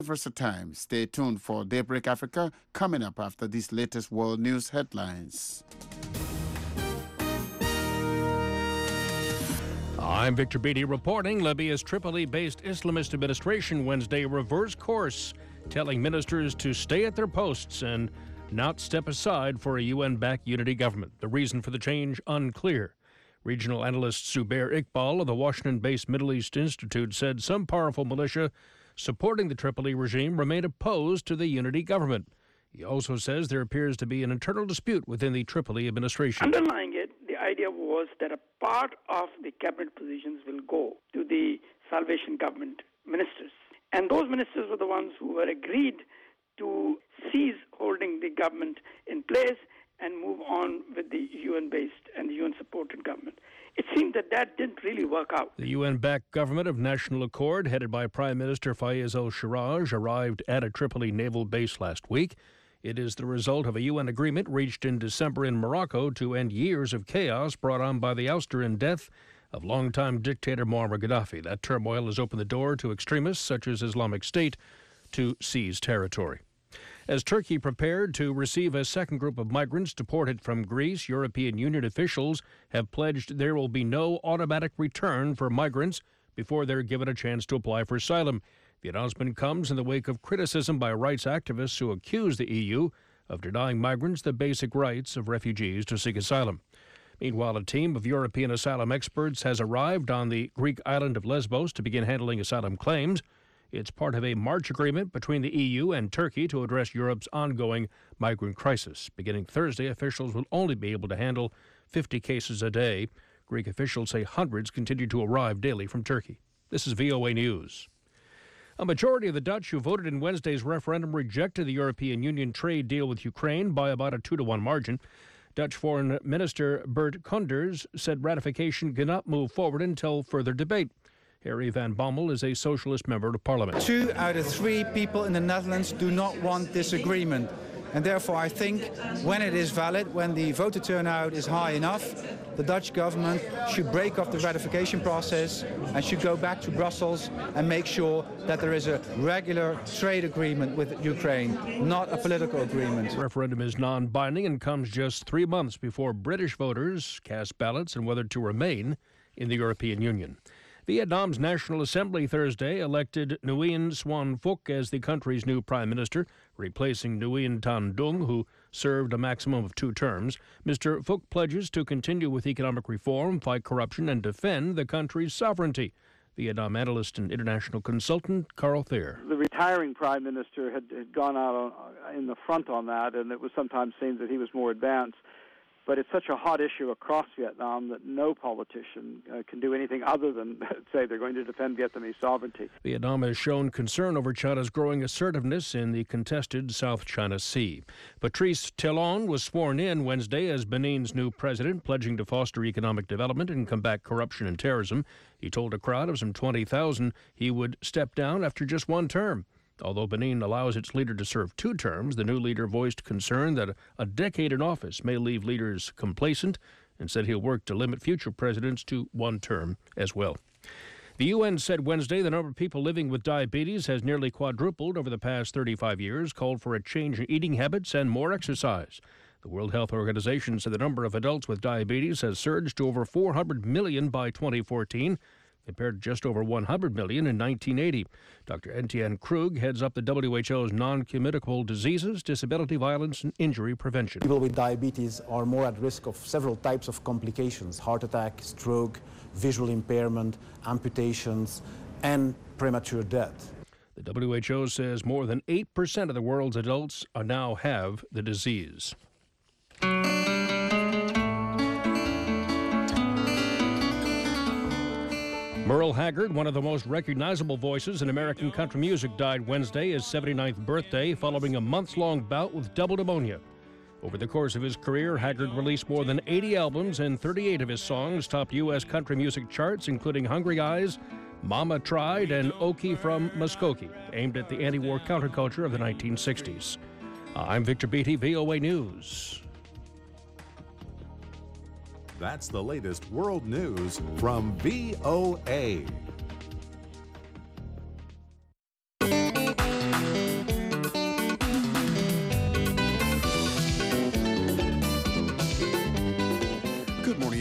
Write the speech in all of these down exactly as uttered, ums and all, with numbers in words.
Time. Stay tuned for Daybreak Africa coming up after these latest world news headlines. I'm Victor Beatty reporting. Libya's Tripoli-based Islamist administration Wednesday reversed course, telling ministers to stay at their posts and not step aside for a U N-backed unity government. The reason for the change unclear. Regional analyst Zubair Iqbal of the Washington-based Middle East Institute said some powerful militia supporting the Tripoli regime remain opposed to the unity government. He also says there appears to be an internal dispute within the Tripoli administration. Underlying it, the idea was that a part of the cabinet positions will go to the Salvation Government ministers. And those ministers were the ones who were agreed to cease holding the government in place and move on with the U N-based and the U N-supported government. It seemed that that didn't really work out. The U N-backed government of national accord, headed by Prime Minister Fayez al-Sarraj, arrived at a Tripoli naval base last week. It is the result of a U N agreement reached in December in Morocco to end years of chaos brought on by the ouster and death of longtime dictator Muammar Gaddafi. That turmoil has opened the door to extremists such as Islamic State to seize territory. As Turkey prepared to receive a second group of migrants deported from Greece, European Union officials have pledged there will be no automatic return for migrants before they're given a chance to apply for asylum. The announcement comes in the wake of criticism by rights activists who accuse the E U of denying migrants the basic rights of refugees to seek asylum. Meanwhile, a team of European asylum experts has arrived on the Greek island of Lesbos to begin handling asylum claims. It's part of a March agreement between the E U and Turkey to address Europe's ongoing migrant crisis. Beginning Thursday, officials will only be able to handle fifty cases a day. Greek officials say hundreds continue to arrive daily from Turkey. This is V O A News. A majority of the Dutch who voted in Wednesday's referendum rejected the European Union trade deal with Ukraine by about a two to one margin. Dutch Foreign Minister Bert Koenders said ratification cannot move forward until further debate. Harry van Bommel is a socialist member of parliament. Two out of three people in the Netherlands do not want this agreement. And therefore I think when it is valid, when the voter turnout is high enough, the Dutch government should break off the ratification process and should go back to Brussels and make sure that there is a regular trade agreement with Ukraine, not a political agreement. The referendum is non-binding and comes just three months before British voters cast ballots on whether to remain in the European Union. Vietnam's National Assembly Thursday elected Nguyen Xuan Phuc as the country's new prime minister, replacing Nguyen Thanh Dung, who served a maximum of two terms. Mister Phuc pledges to continue with economic reform, fight corruption, and defend the country's sovereignty. Vietnam analyst and international consultant Carl Thayer. The retiring prime minister had, had gone out on, in the front on that, and it was sometimes seen that he was more advanced. But it's such a hot issue across Vietnam that no politician uh, can do anything other than say they're going to defend Vietnamese sovereignty. Vietnam has shown concern over China's growing assertiveness in the contested South China Sea. Patrice Talon was sworn in Wednesday as Benin's new president, pledging to foster economic development and combat corruption and terrorism. He told a crowd of some twenty thousand he would step down after just one term. Although Benin allows its leader to serve two terms, the new leader voiced concern that a decade in office may leave leaders complacent and said he'll work to limit future presidents to one term as well. The U N said Wednesday the number of people living with diabetes has nearly quadrupled over the past thirty-five years, called for a change in eating habits and more exercise. The World Health Organization said the number of adults with diabetes has surged to over four hundred million by twenty fourteen, compared to just over one hundred million in nineteen eighty. Doctor Etienne Krug heads up the W H O's Non-Communicable Diseases, Disability, Violence, and Injury Prevention. People with diabetes are more at risk of several types of complications: heart attack, stroke, visual impairment, amputations, and premature death. The W H O says more than eight percent of the world's adults are now have the disease. Merle Haggard, one of the most recognizable voices in American country music, died Wednesday, his seventy-ninth birthday, following a months-long bout with double pneumonia. Over the course of his career, Haggard released more than eighty albums, and thirty-eight of his songs topped U S country music charts, including Hungry Eyes, Mama Tried, and Okie from Muskogee, aimed at the anti-war counterculture of the nineteen sixties. I'm Victor Beatty, V O A News. That's the latest world news from V O A.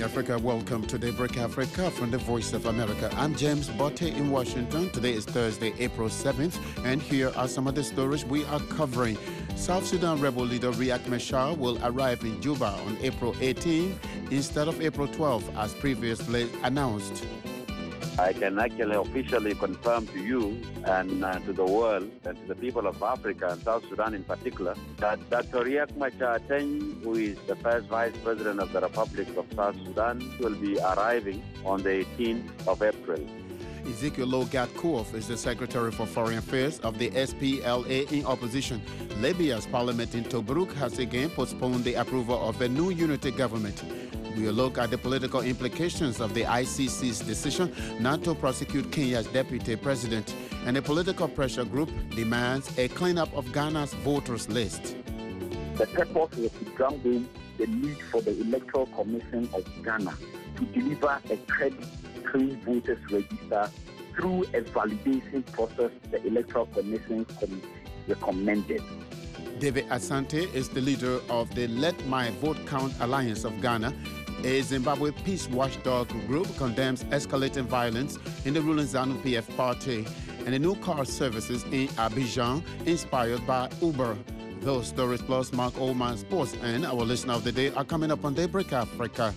Africa. Welcome to Daybreak Africa from the Voice of America. I'm James Botte in Washington. Today is Thursday, April seventh, and here are some of the stories we are covering. South Sudan rebel leader Riek Machar will arrive in Juba on April eighteenth instead of April twelfth, as previously announced. I can actually officially confirm to you and uh, to the world and to the people of Africa and South Sudan in particular that Doctor Riek Machar, who is the first Vice President of the Republic of South Sudan, will be arriving on the eighteenth of April. Ezekiel Logat-Kuof is the Secretary for Foreign Affairs of the S P L A in opposition. Libya's parliament in Tobruk has again postponed the approval of a new unity government. We'll look at the political implications of the I C C's decision not to prosecute Kenya's deputy president. And a political pressure group demands a cleanup of Ghana's voters list. The purpose was to ground in the need for the Electoral Commission of Ghana to deliver a credit-clean voters register through a validation process the Electoral Commission recommended. David Asante is the leader of the Let My Vote Count Alliance of Ghana. A Zimbabwe peace watchdog group condemns escalating violence in the ruling ZANU-P F party, and the new car services in Abidjan inspired by Uber. Those stories plus Mark Oman Sports and our listener of the day are coming up on Daybreak Africa.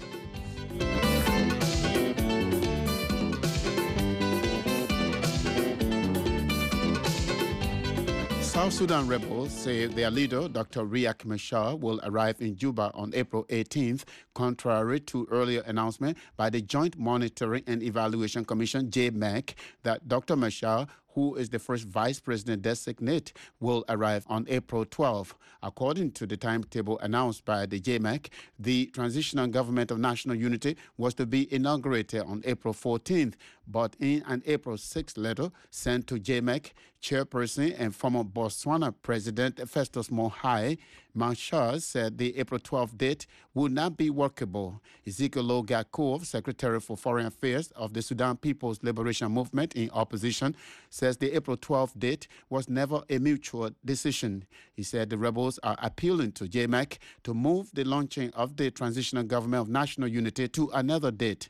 South Sudan rebels say their leader, Doctor Riek Machar, will arrive in Juba on April eighteenth, contrary to earlier announcement by the Joint Monitoring and Evaluation Commission, J M E C, that Doctor Machar, who is the first vice president designate, will arrive on April twelfth. According to the timetable announced by the J M E C, the Transitional Government of National Unity was to be inaugurated on April fourteenth, but in an April sixth letter sent to J M E C, chairperson and former Botswana President Festus Mogae, Machar said the April twelfth date would not be workable. Ezekiel Logat-Kuof, Secretary for Foreign Affairs of the Sudan People's Liberation Movement in opposition, says the April twelfth date was never a mutual decision. He said the rebels are appealing to J M E C to move the launching of the Transitional Government of National Unity to another date.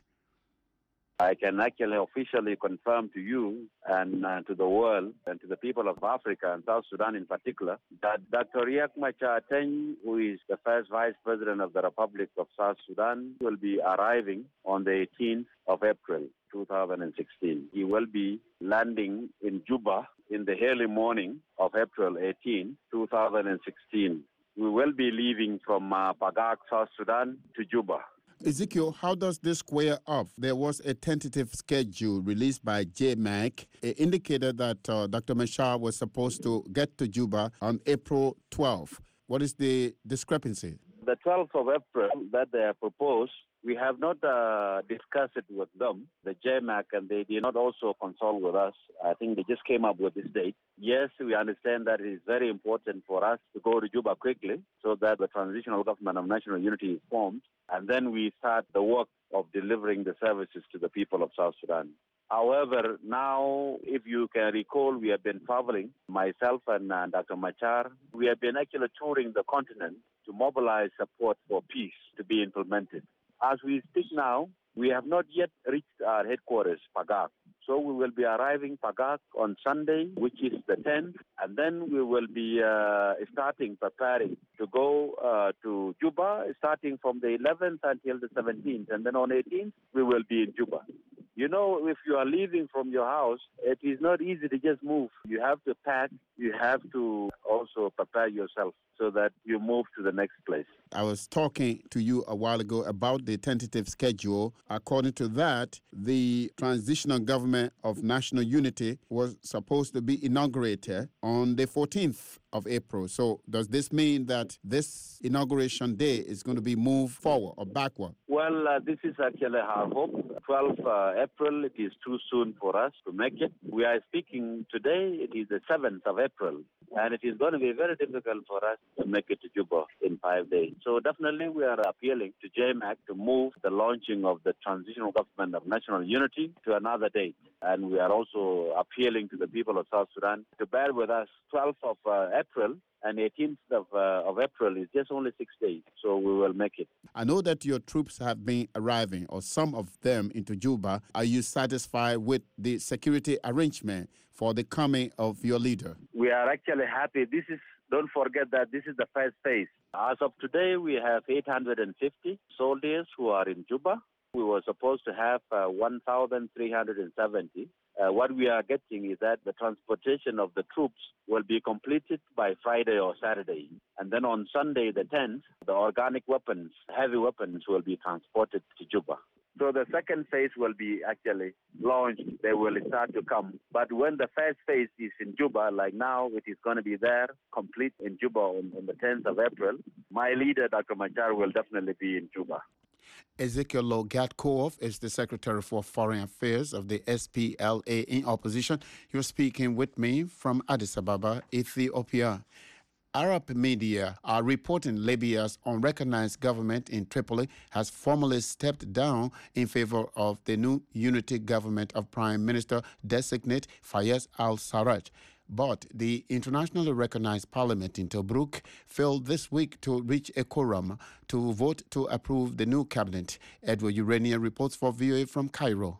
I can actually officially confirm to you and uh, to the world and to the people of Africa and South Sudan in particular that Doctor Riek Machar, who is the first Vice President of the Republic of South Sudan, will be arriving on the eighteenth of April two thousand sixteen. He will be landing in Juba in the early morning of April eighteenth, two thousand sixteen. We will be leaving from uh, Pagak, South Sudan to Juba. Ezekiel, how does this square up? There was a tentative schedule released by J M E C. It indicated that uh, Doctor Machar was supposed to get to Juba on April twelfth. What is the discrepancy? The twelfth of April that they have proposed, we have not uh, discussed it with them, the J M E C, and they did not also consult with us. I think they just came up with this date. Yes, we understand that it is very important for us to go to Juba quickly so that the Transitional Government of National Unity is formed, and then we start the work of delivering the services to the people of South Sudan. However, now, if you can recall, we have been traveling, myself and uh, Doctor Machar. We have been actually touring the continent to mobilize support for peace to be implemented. As we speak now, we have not yet reached our headquarters, Pagak. So we will be arriving Pagak on Sunday, which is the tenth, and then we will be uh, starting preparing to go uh, to Juba, starting from the eleventh until the seventeenth, and then on eighteenth, we will be in Juba. You know, if you are leaving from your house, it is not easy to just move. You have to pack, you have to also prepare yourself so that you move to the next place. I was talking to you a while ago about the tentative schedule. According to that, the Transitional Government of National Unity was supposed to be inaugurated on the fourteenth of April. So does this mean that this inauguration day is going to be moved forward or backward? Well, uh, this is actually our hope. twelfth of April, it is too soon for us to make it. We are speaking today, it is the seventh of April, and it is going to be very difficult for us to make it to Juba in five days. So definitely we are appealing to J M E C to move the launching of the Transitional Government of National Unity to another date. And we are also appealing to the people of South Sudan to bear with us. twelfth of uh, April and eighteenth of, uh, of April is just only six days, so we will make it. I know that your troops have been arriving, or some of them, into Juba. Are you satisfied with the security arrangement for the coming of your leader? We are actually happy. This is, don't forget that this is the first phase. As of today, we have eight hundred fifty soldiers who are in Juba. We were supposed to have uh, one thousand three hundred seventy. Uh, what we are getting is that the transportation of the troops will be completed by Friday or Saturday. And then on Sunday, the tenth, the organic weapons, heavy weapons, will be transported to Juba. So the second phase will be actually launched. They will start to come. But when the first phase is in Juba, like now, it is going to be there, complete in Juba on, on the tenth of April. My leader, Doctor Machar, will definitely be in Juba. Ezekiel Logatkov is the Secretary for Foreign Affairs of the S P L A in opposition. You're speaking with me from Addis Ababa, Ethiopia. Arab media are reporting Libya's unrecognized government in Tripoli has formally stepped down in favor of the new unity government of Prime Minister designate Fayez al-Sarraj. But the internationally recognized parliament in Tobruk failed this week to reach a quorum to vote to approve the new cabinet. Edward Urania reports for V O A from Cairo.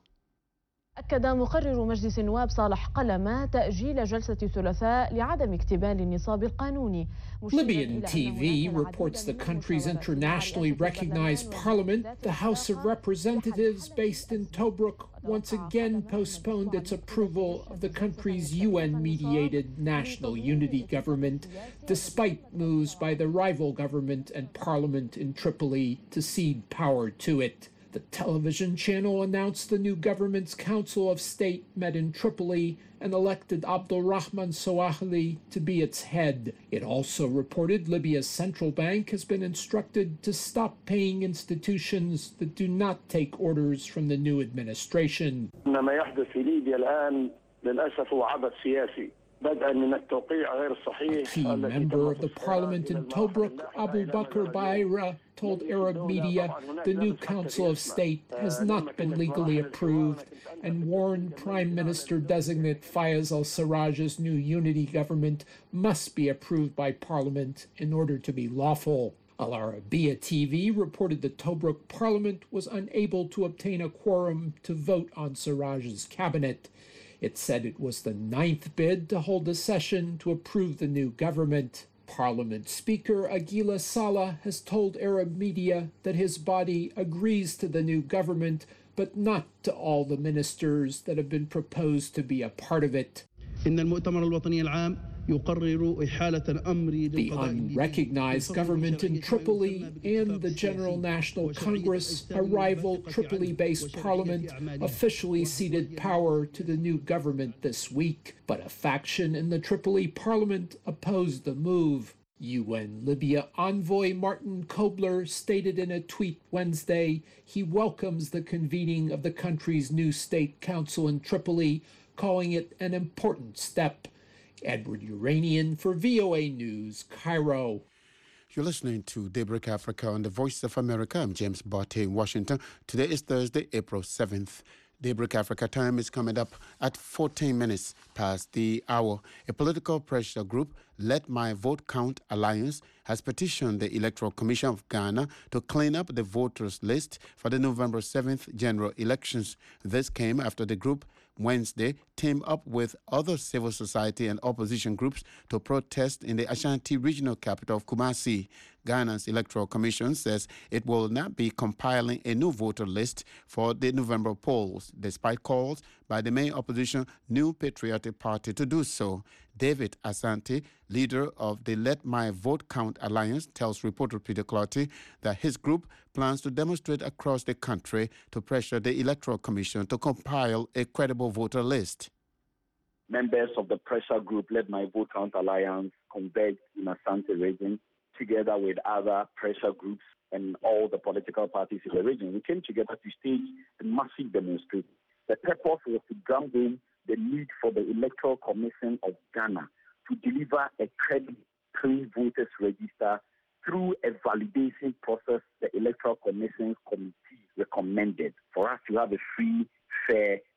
أكد مقرر مجلس النواب صالح قلمة تأجيل جلسة الثلاثاء لعدم اكتمال النصاب القانوني. Libyan T V reports the country's internationally recognized parliament, the House of Representatives based in Tobruk, once again postponed its approval of the country's U N-mediated national unity government, despite moves by the rival government and parliament in Tripoli to cede power to it. The television channel announced the new government's Council of State met in Tripoli and elected Abdulrahman Soahli to be its head. It also reported Libya's central bank has been instructed to stop paying institutions that do not take orders from the new administration. A key member of the parliament in Tobruk, Abu Bakr Baira, told Arab media the new Council of State has not been legally approved and warned Prime Minister-designate Fayez al-Sarraj's new unity government must be approved by parliament in order to be lawful. Al Arabiya T V reported the Tobruk parliament was unable to obtain a quorum to vote on Sarraj's cabinet. It said it was the ninth bid to hold a session to approve the new government. Parliament Speaker Aguila Saleh has told Arab media that his body agrees to the new government, but not to all the ministers that have been proposed to be a part of it. The unrecognized government in Tripoli and the General National Congress, a rival Tripoli-based parliament, officially ceded power to the new government this week. But a faction in the Tripoli parliament opposed the move. U N Libya envoy Martin Kobler stated in a tweet Wednesday he welcomes the convening of the country's new state council in Tripoli, calling it an important step. Edward Uranian for V O A News, Cairo. You're listening to Daybreak Africa on the Voice of America. I'm James Barty in Washington. Today is Thursday, April seventh. Daybreak Africa time is coming up at fourteen minutes past the hour. A political pressure group, Let My Vote Count Alliance, has petitioned the Electoral Commission of Ghana to clean up the voters list for the November seventh general elections. This came after the group Wednesday teamed up with other civil society and opposition groups to protest in the Ashanti regional capital of Kumasi. Ghana's Electoral Commission says it will not be compiling a new voter list for the November polls, despite calls by the main opposition New Patriotic Party to do so. David Asante, leader of the Let My Vote Count Alliance, tells reporter Peter Clotty that his group plans to demonstrate across the country to pressure the Electoral Commission to compile a credible voter list. Members of the pressure group Let My Vote Count Alliance converged in Asante region together with other pressure groups and all the political parties in the region. We came together to stage a massive demonstration. The purpose was to drum home the need for the Electoral Commission of Ghana to deliver a credible clean voters register through a validation process the Electoral Commission's committee recommended for us to have a free, fair,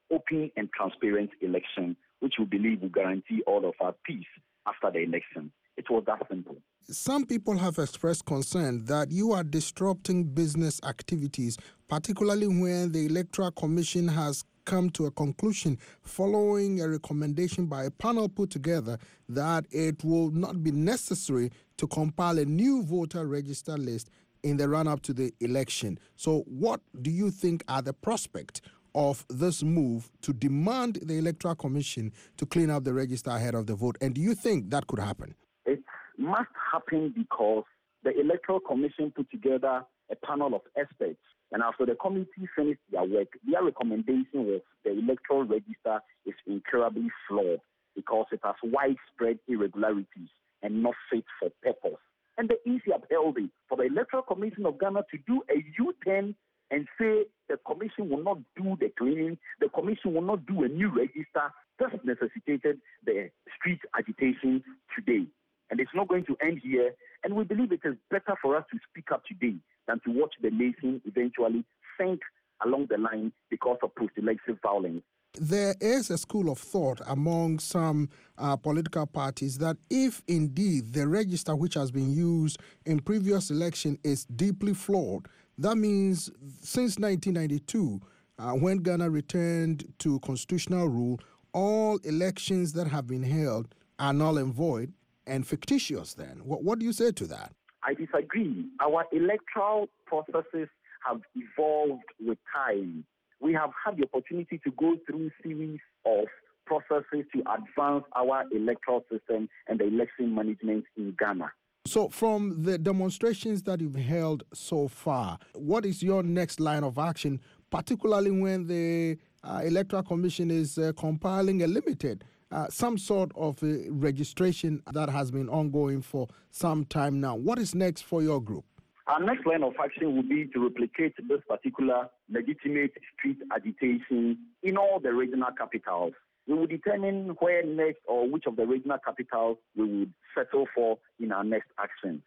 open and transparent election, which we believe will guarantee all of our peace after the election. It was that simple. Some people have expressed concern that you are disrupting business activities, particularly when the Electoral Commission has come to a conclusion following a recommendation by a panel put together that it will not be necessary to compile a new voter register list in the run-up to the election. So what do you think are the prospects of this move to demand the Electoral Commission to clean up the register ahead of the vote? And do you think that could happen? It must happen because the Electoral Commission put together a panel of experts. And after the committee finished their work, their recommendation was the electoral register is incurably flawed because it has widespread irregularities and not fit for purpose. And the E C upheld it for the Electoral Commission of Ghana to do a U-turn and say the commission will not do the cleaning, the commission will not do a new register. This necessitated the street agitation today. And it's not going to end here. And we believe it is better for us to speak up today than to watch the nation eventually sink along the line because of post-election violence. There is a school of thought among some uh, political parties that if indeed the register which has been used in previous election is deeply flawed, that means since nineteen ninety-two, uh, when Ghana returned to constitutional rule, all elections that have been held are null and void and fictitious then. What, what do you say to that? I disagree. Our electoral processes have evolved with time. We have had the opportunity to go through a series of processes to advance our electoral system and the election management in Ghana. So from the demonstrations that you've held so far, what is your next line of action, particularly when the uh, Electoral Commission is uh, compiling a limited, uh, some sort of uh, registration that has been ongoing for some time now? What is next for your group? Our next line of action would be to replicate this particular legitimate street agitation in all the regional capitals. We will determine where next or which of the regional capitals we would settle for in our next action.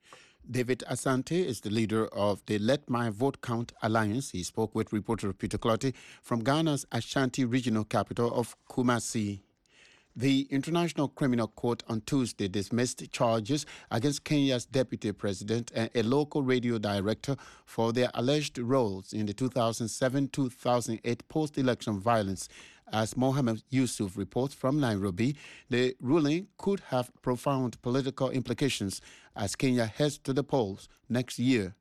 David Asante is the leader of the Let My Vote Count Alliance. He spoke with reporter Peter Clotty from Ghana's Ashanti regional capital of Kumasi. The International Criminal Court on Tuesday dismissed charges against Kenya's deputy president and a local radio director for their alleged roles in the two thousand seven to two thousand eight post-election violence. As Mohammed Yusuf reports from Nairobi, the ruling could have profound political implications as Kenya heads to the polls next year.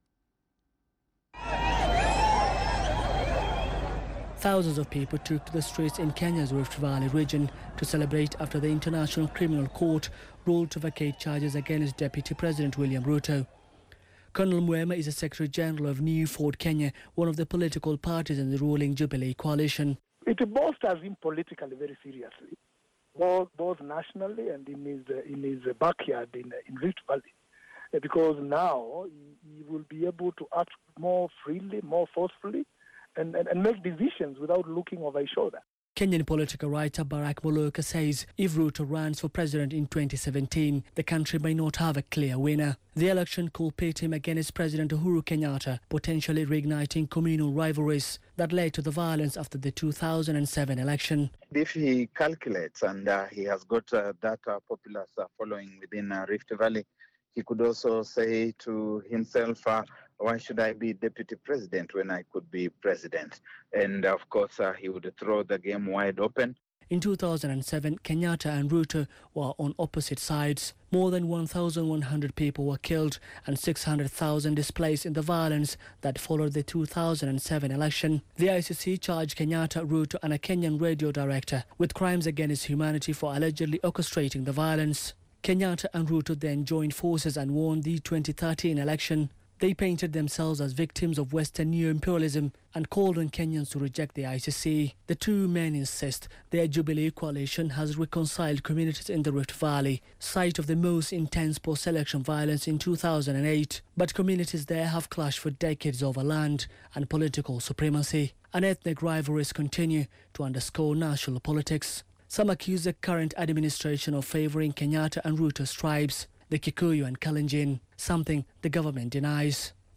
Thousands of people took to the streets in Kenya's Rift Valley region to celebrate after the International Criminal Court ruled to vacate charges against Deputy President William Ruto. Colonel Mwema is the Secretary General of New Ford Kenya, one of the political parties in the ruling Jubilee coalition. It bolsters him politically very seriously, both, both nationally and in his, uh, in his backyard in, in Rift Valley, uh, because now he, he will be able to act more freely, more forcefully, And, and, and make decisions without looking over his shoulder. Kenyan political writer Barack Moloka says if Ruto runs for president in twenty seventeen, the country may not have a clear winner. The election could pit him against President Uhuru Kenyatta, potentially reigniting communal rivalries that led to the violence after the two thousand seven election. If he calculates and uh, he has got uh, that uh, populace uh, following within uh, Rift Valley, he could also say to himself, uh, why should I be deputy president when I could be president? And of course, uh, he would throw the game wide open. In two thousand seven, Kenyatta and Ruto were on opposite sides. More than one thousand one hundred people were killed and six hundred thousand displaced in the violence that followed the two thousand seven election. The I C C charged Kenyatta, Ruto and a Kenyan radio director with crimes against humanity for allegedly orchestrating the violence. Kenyatta and Ruto then joined forces and won the twenty thirteen election. They painted themselves as victims of Western neo-imperialism and called on Kenyans to reject the I C C. The two men insist their Jubilee coalition has reconciled communities in the Rift Valley, site of the most intense post-election violence in two thousand eight. But communities there have clashed for decades over land and political supremacy. And ethnic rivalries continue to underscore national politics. Some accuse the current administration of favouring Kenyatta and Ruto's tribes, the Kikuyu and Kalenjin, something the government denies.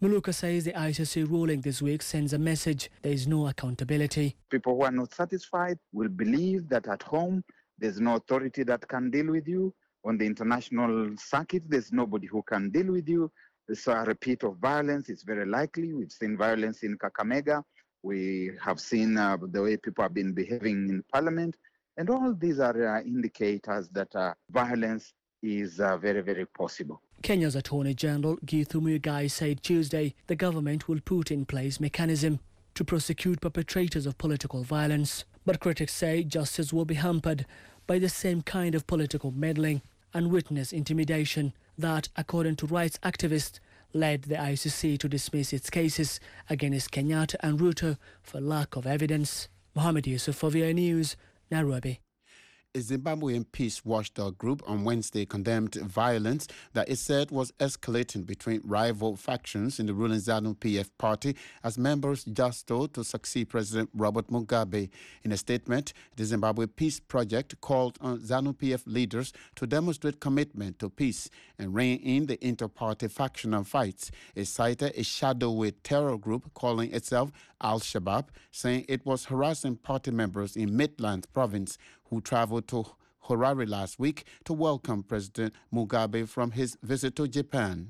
Muluka says the I C C ruling this week sends a message there is no accountability. People who are not satisfied will believe that at home there's no authority that can deal with you. On the international circuit, there's nobody who can deal with you. So a repeat of violence is very likely. We've seen violence in Kakamega. We have seen uh, the way people have been behaving in parliament. And all these are uh, indicators that uh, violence is uh, very, very possible. Kenya's Attorney General Githu Muigai said Tuesday the government will put in place mechanism to prosecute perpetrators of political violence. But critics say justice will be hampered by the same kind of political meddling and witness intimidation that, according to rights activists, led the I C C to dismiss its cases against Kenyatta and Ruto for lack of evidence. Mohammed Yusuf for V O A News, Nairobi. A Zimbabwean peace watchdog group on Wednesday condemned violence that it said was escalating between rival factions in the ruling ZANU P F party as members jostled to succeed President Robert Mugabe. In a statement, the Zimbabwe Peace Project called on ZANU P F leaders to demonstrate commitment to peace and rein in the inter-party factional fights. It cited a shadowy terror group calling itself Al-Shabaab, saying it was harassing party members in Midland province who traveled to Harare last week to welcome President Mugabe from his visit to Japan.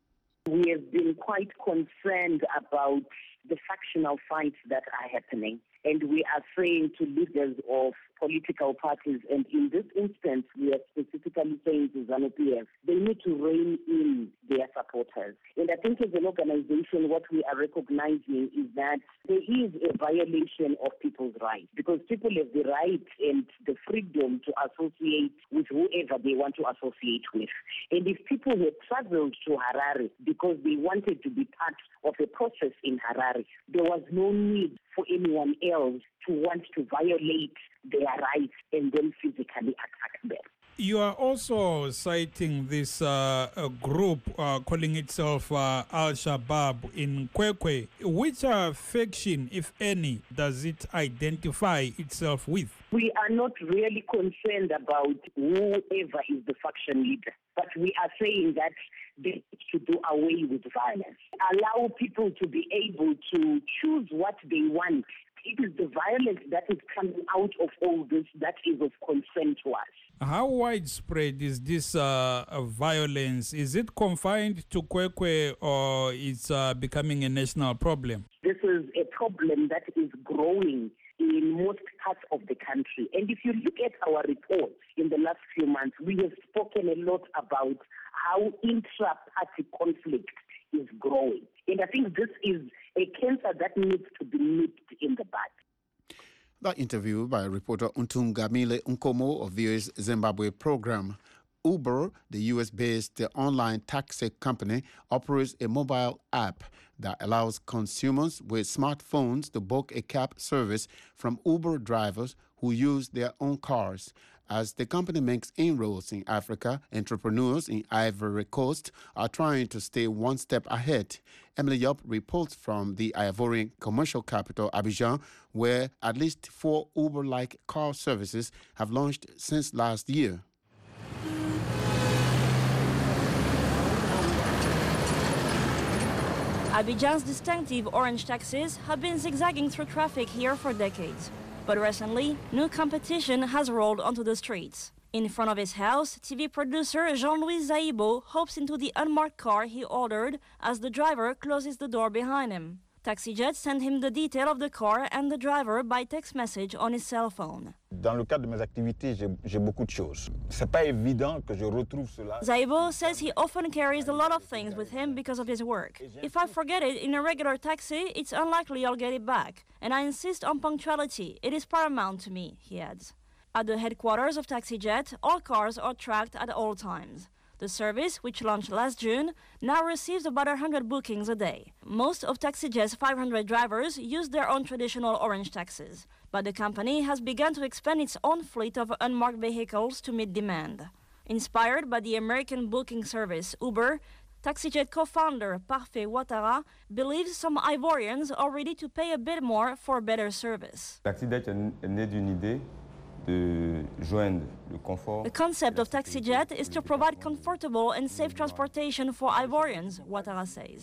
We have been quite concerned about the factional fights that are happening, and we are saying to leaders of political parties, and in this instance, we are specifically saying to ZANU P F, they need to rein in their supporters. And I think as an organization, what we are recognizing is that there is a violation of people's rights, because people have the right and the freedom to associate with whoever they want to associate with. And if people had traveled to Harare because they wanted to be part of a process in Harare, there was no need for anyone else to want to violate their rights and then physically attack them. You are also citing this uh, uh, group uh, calling itself uh, Al-Shabaab in Kwekwe. Which uh, faction, if any, does it identify itself with? We are not really concerned about whoever is the faction leader, but we are saying that they need to do away with violence. Allow people to be able to choose what they want. It is the violence that is coming out of all this that is of concern to us. How widespread is this uh, violence? Is it confined to Kwekwe or it's uh, becoming a national problem? This is a problem that is growing in most parts of the country. And if you look at our reports in the last few months, we have spoken a lot about how intra-party conflict is growing. And I think this is a cancer that needs to be nipped in the bud. That interview by reporter Untungamile Nkomo of V O A's Zimbabwe program. Uber, the U S-based online taxi company, operates a mobile app that allows consumers with smartphones to book a cab service from Uber drivers who use their own cars. As the company makes inroads in Africa, entrepreneurs in Ivory Coast are trying to stay one step ahead. Emily Yop reports from the Ivorian commercial capital, Abidjan, where at least four Uber-like car services have launched since last year. Abidjan's distinctive orange taxis have been zigzagging through traffic here for decades. But recently, new competition has rolled onto the streets. In front of his house, T V producer Jean-Louis Zaibo hopes into the unmarked car he ordered as the driver closes the door behind him. TaxiJet sent him the detail of the car and the driver by text message on his cell phone. Dans le cadre de mes activités, j'ai beaucoup de choses. C'est pas évident que je retrouve cela. Zaibo says he often carries a lot of things with him because of his work. If I forget it in a regular taxi, it's unlikely I'll get it back. And I insist on punctuality. It is paramount to me, he adds. At the headquarters of TaxiJet, all cars are tracked at all times. The service, which launched last June, now receives about one hundred bookings a day. Most of TaxiJet's five hundred drivers use their own traditional orange taxis, but the company has begun to expand its own fleet of unmarked vehicles to meet demand. Inspired by the American booking service Uber, TaxiJet co-founder Parfait Ouattara believes some Ivorians are ready to pay a bit more for better service. TaxiJet est né d'une idée. De joindre le confort. The concept of TaxiJet is to provide comfortable and safe transportation for Ivorians, Ouattara says.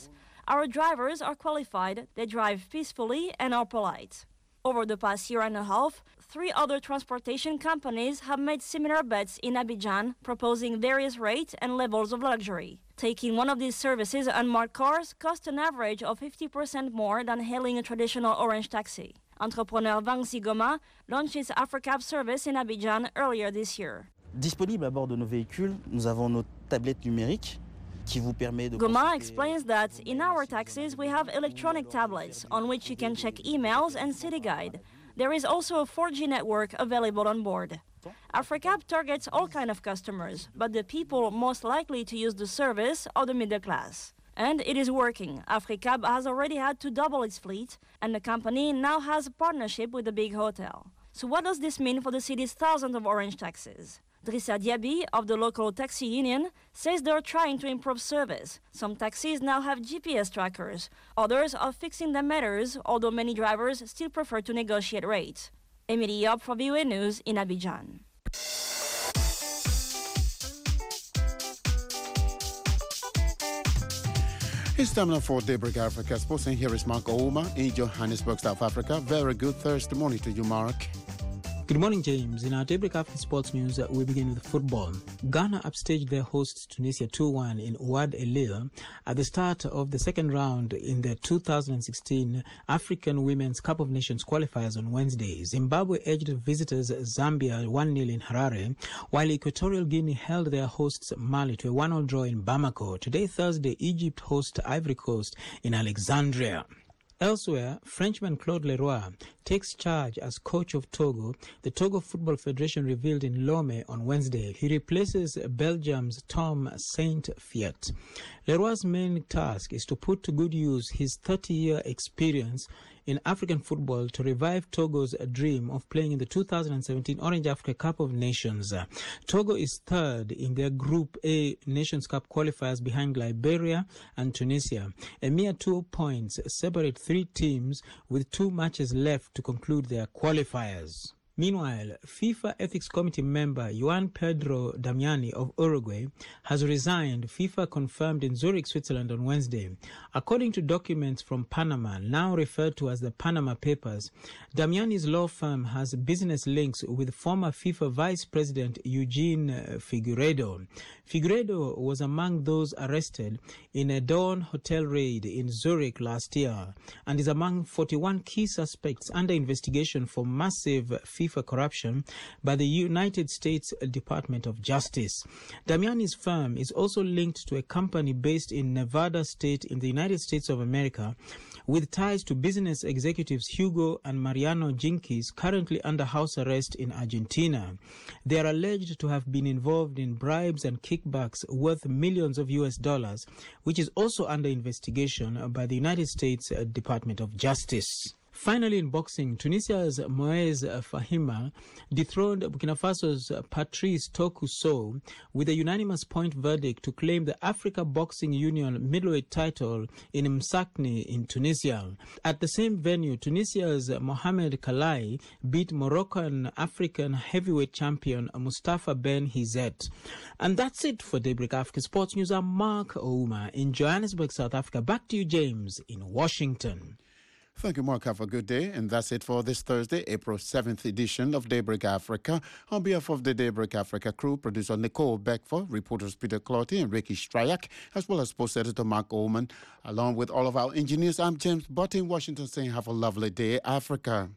Our drivers are qualified, they drive peacefully and are polite. Over the past year and a half, three other transportation companies have made similar bets in Abidjan, proposing various rates and levels of luxury. Taking one of these services, unmarked cars cost an average of fifty percent more than hailing a traditional orange taxi. Entrepreneur Wang Zigoma launched his AfriCab service in Abidjan earlier this year. Disponible à bord de nos véhicules, nous avons nos tablettes numériques. Goma explains that in our taxis we have electronic tablets on which you can check emails and city guide. There is also a four G network available on board. AfriCab targets all kinds of customers, but the people most likely to use the service are the middle class. And it is working. AfriCab has already had to double its fleet, and the company now has a partnership with a big hotel. So what does this mean for the city's thousands of orange taxis? Drissa Diaby of the local taxi union says they're trying to improve service. Some taxis now have G P S trackers. Others are fixing their meters, although many drivers still prefer to negotiate rates. Emily Yob for V O A News in Abidjan. It's time now for Daybreak Africa Sports, and here is Mark Ouma in Johannesburg, South Africa. Very good Thursday morning to you, Mark. Good morning, James. In our Daybreak African Sports News, uh, we begin with football. Ghana upstaged their hosts Tunisia two one in Ouad Elil at the start of the second round in the two thousand sixteen African Women's Cup of Nations qualifiers on Wednesday. Zimbabwe edged visitors Zambia one nil in Harare, while Equatorial Guinea held their hosts Mali to a one all draw in Bamako. Today, Thursday, Egypt host Ivory Coast in Alexandria. Elsewhere, Frenchman Claude Leroy takes charge as coach of Togo, the Togo Football Federation revealed in Lomé on Wednesday. He replaces Belgium's Tom Saint-Fiet. Leroy's main task is to put to good use his thirty-year experience in African football to revive Togo's dream of playing in the two thousand seventeen Orange Africa Cup of Nations. Togo is third in their Group A Nations Cup qualifiers behind Liberia and Tunisia. A mere two points separate three teams with two matches left to conclude their qualifiers. Meanwhile, FIFA Ethics Committee member Juan Pedro Damiani of Uruguay has resigned, FIFA confirmed in Zurich, Switzerland on Wednesday. According to documents from Panama, now referred to as the Panama Papers, Damiani's law firm has business links with former FIFA Vice President Eugene Figueiredo. Figueiredo was among those arrested in a Dawn hotel raid in Zurich last year and is among forty-one key suspects under investigation for massive FIFA corruption by the United States Department of Justice. Damiani's firm is also linked to a company based in Nevada State in the United States of America with ties to business executives Hugo and Mariano Jinquis, currently under house arrest in Argentina. They are alleged to have been involved in bribes and kickbacks worth millions of U S dollars, which is also under investigation by the United States Department of Justice. Finally, in boxing, Tunisia's Moez Fahima dethroned Burkina Faso's Patrice Tokuso with a unanimous point verdict to claim the Africa Boxing Union middleweight title in Msakni in Tunisia. At the same venue, Tunisia's Mohamed Kalai beat Moroccan African heavyweight champion Mustafa Ben Hizet. And that's it for Daybreak Africa Sports News. I'm Mark Ouma in Johannesburg, South Africa. Back to you, James, in Washington. Thank you, Mark. Have a good day. And that's it for this Thursday, April seventh edition of Daybreak Africa. On behalf of the Daybreak Africa crew, producer Nicole Beckford, reporters Peter Clotty and Ricky Stryak, as well as post editor Mark Ullman, along with all of our engineers, I'm James Butt in Washington saying have a lovely day, Africa.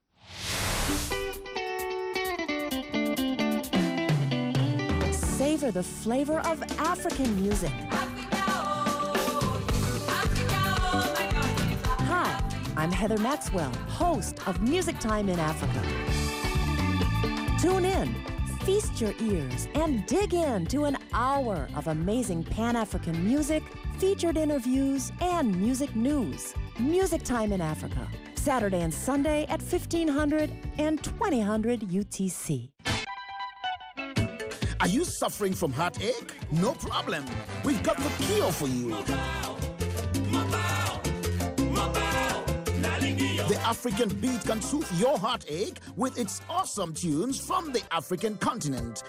Savor the flavor of African music. I'm Heather Maxwell, host of Music Time in Africa. Tune in, feast your ears, and dig in to an hour of amazing Pan-African music, featured interviews, and music news. Music Time in Africa, Saturday and Sunday at fifteen hundred and twenty hundred U T C. Are you suffering from heartache? No problem. We've got the cure for you. The African beat can soothe your heartache with its awesome tunes from the African continent.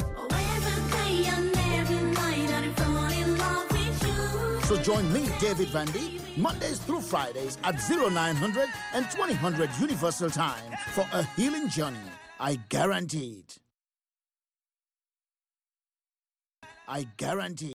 So join me, David Vandy, Mondays through Fridays at oh nine hundred and twenty hundred Universal Time for a healing journey. I guarantee it. I guarantee